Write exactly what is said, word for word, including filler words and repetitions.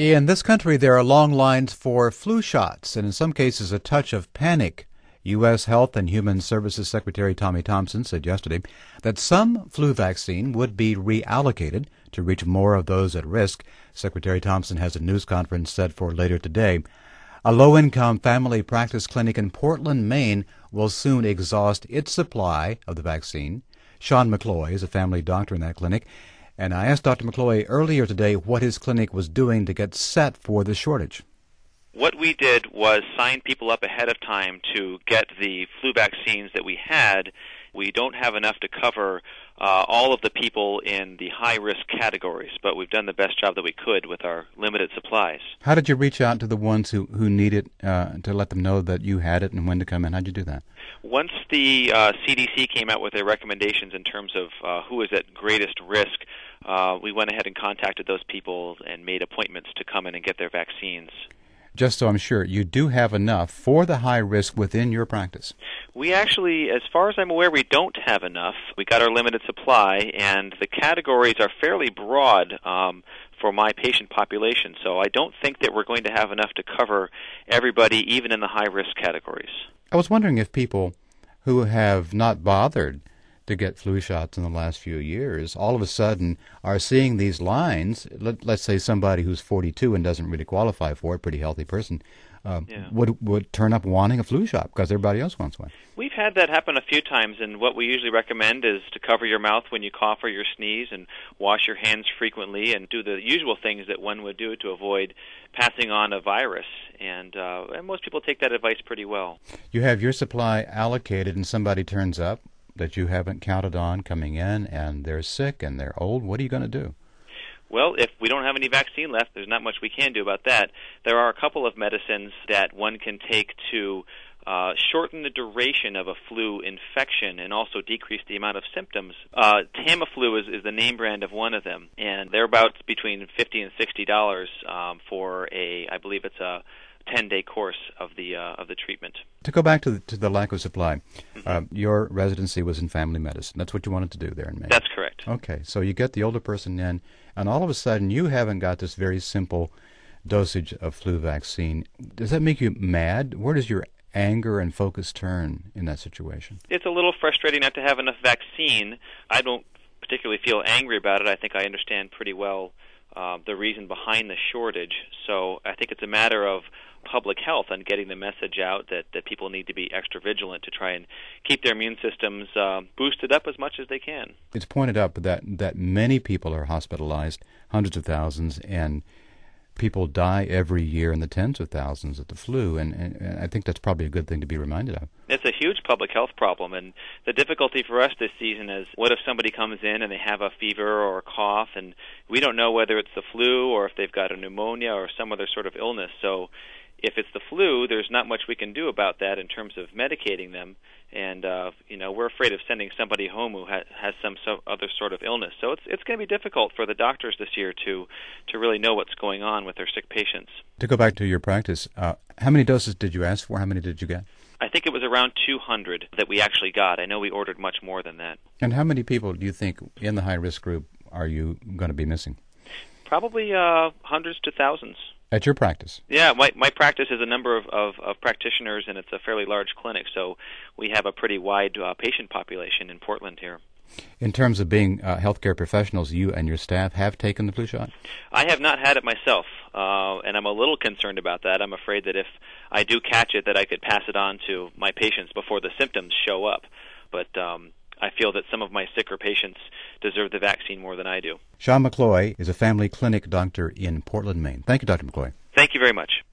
In this country, there are long lines for flu shots, and in some cases a touch of panic. U S. Health and Human Services Secretary Tommy Thompson said yesterday that some flu vaccine would be reallocated to reach more of those at risk. Secretary Thompson has a news conference set for later today. A low-income family practice clinic in Portland, Maine will soon exhaust its supply of the vaccine. Sean McCloy is a family doctor in that clinic, and I asked Doctor McCloy earlier today what his clinic was doing to get set for the shortage. What we did was sign people up ahead of time to get the flu vaccines that we had. We don't have enough to cover uh, all of the people in the high-risk categories, but we've done the best job that we could with our limited supplies. How did you reach out to the ones who, who need it uh, to let them know that you had it and when to come in? How did you do that? Once the uh, C D C came out with their recommendations in terms of uh, who is at greatest risk, uh, we went ahead and contacted those people and made appointments to come in and get their vaccines. Just so I'm sure, you do have enough for the high risk within your practice. We actually, as far as I'm aware, we don't have enough. We got our limited supply, and the categories are fairly broad um, for my patient population, so I don't think that we're going to have enough to cover everybody, even in the high-risk categories. I was wondering if people who have not bothered to get flu shots in the last few years all of a sudden are seeing these lines. Let, let's say somebody who's forty-two and doesn't really qualify for it, pretty healthy person, uh, yeah. would would turn up wanting a flu shot because everybody else wants one. We've had that happen a few times, and what we usually recommend is to cover your mouth when you cough or you sneeze and wash your hands frequently and do the usual things that one would do to avoid passing on a virus. And, uh, and most people take that advice pretty well. You have your supply allocated and somebody turns up that you haven't counted on coming in, and they're sick and they're old. What are you going to do? Well, if we don't have any vaccine left, there's not much we can do about that. There are a couple of medicines that one can take to uh, shorten the duration of a flu infection and also decrease the amount of symptoms. Uh, Tamiflu is, is the name brand of one of them, and they're about between fifty dollars and sixty dollars um, for a, I believe it's a ten-day course of the uh, of the treatment. To go back to the, to the lack of supply, mm-hmm. uh, your residency was in family medicine. That's what you wanted to do there in Maine. That's correct. Okay, so you get the older person in, and all of a sudden you haven't got this very simple dosage of flu vaccine. Does that make you mad? Where does your anger and focus turn in that situation? It's a little frustrating not to have enough vaccine. I don't particularly feel angry about it. I think I understand pretty well uh, the reason behind the shortage. So I think it's a matter of public health and getting the message out that, that people need to be extra vigilant to try and keep their immune systems uh, boosted up as much as they can. It's pointed out that, that many people are hospitalized, hundreds of thousands, and people die every year in the tens of thousands of the flu, and, and, and I think that's probably a good thing to be reminded of. It's a huge public health problem, and the difficulty for us this season is what if somebody comes in and they have a fever or a cough, and we don't know whether it's the flu or if they've got a pneumonia or some other sort of illness. So if it's the flu, there's not much we can do about that in terms of medicating them, and uh, you know we're afraid of sending somebody home who ha- has some so other sort of illness. So it's it's going to be difficult for the doctors this year to to really know what's going on with their sick patients. To go back to your practice, uh, how many doses did you ask for? How many did you get? I think it was around two hundred that we actually got. I know we ordered much more than that. And how many people do you think in the high-risk group are you going to be missing? Probably uh, hundreds to thousands. At your practice? Yeah, my, my practice is a number of, of, of practitioners, and it's a fairly large clinic, so we have a pretty wide uh, patient population in Portland here. In terms of being uh, healthcare professionals, you and your staff have taken the flu shot? I have not had it myself, uh, and I'm a little concerned about that. I'm afraid that if I do catch it, that I could pass it on to my patients before the symptoms show up. But um, I feel that some of my sicker patients deserve the vaccine more than I do. Sean McCloy is a family clinic doctor in Portland, Maine. Thank you, Doctor McCloy. Thank you very much.